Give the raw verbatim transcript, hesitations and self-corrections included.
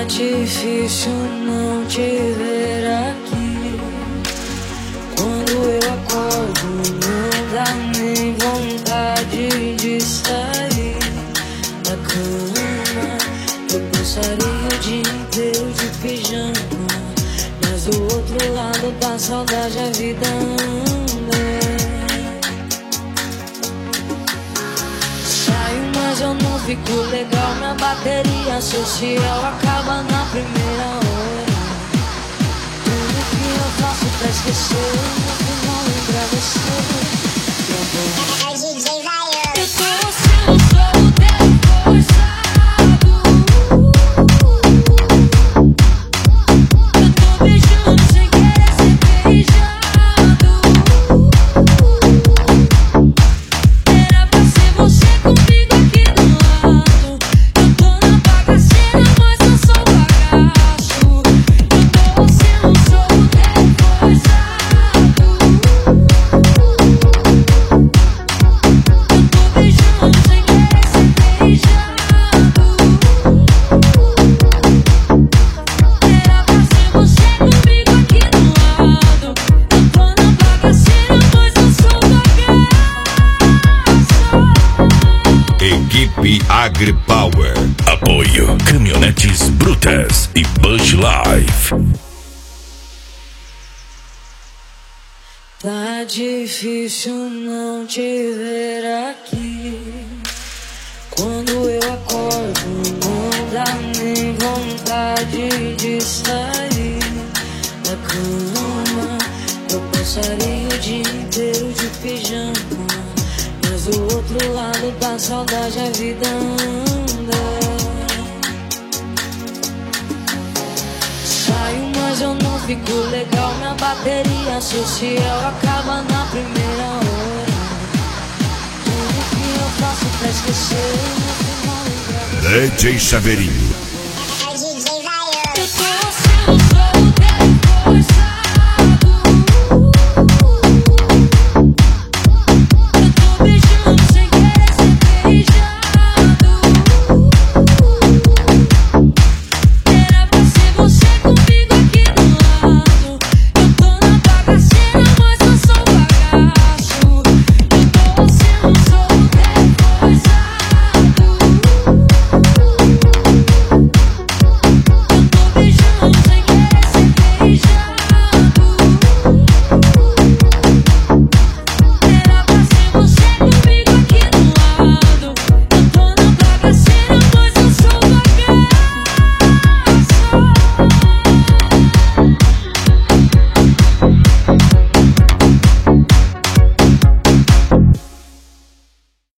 Tá difícil não te ver aqui. Quando eu acordo não dá nem vontade de sair da cama. Eu passaria o dia inteiro de pijama, mas do outro lado da saudade a vida anda. Saio, mas eu não fico legal. Minha bateria social acaba na primeira hora. Tudo que eu faço pra esquecer, no final lembra você. É o D J Vaiano. Eu tô sendo solteiro forçado. Eu tô beijando sem querer ser beijado. Era pra ser você comigo aqui do lado. Eu tô na bagaceira, mas eu sou bagaço. Eu tô sendo solteiro forçado. Eu tô beijando sem querer ser beijado. Era pra ser você comigo aqui do lado. Eu tô na bagaceira, mas eu sou bagaço. Equipe AgriPower. Apoio Caminhonetes Brutas e Bush Life. Tá difícil não te ver aqui. Quando eu acordo não dá nem vontade de sair da cama. Eu passaria o dia inteiro de pijama, mas do outro lado da saudade a vida anda. Saio, mas eu não fico legal. Minha bateria social acaba na primeira hora. Tudo que eu faço pra esquecer, no final lembra você. D J Chaveirinho.